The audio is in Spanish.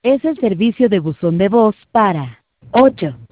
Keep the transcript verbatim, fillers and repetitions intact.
Es el servicio de buzón de voz para ocho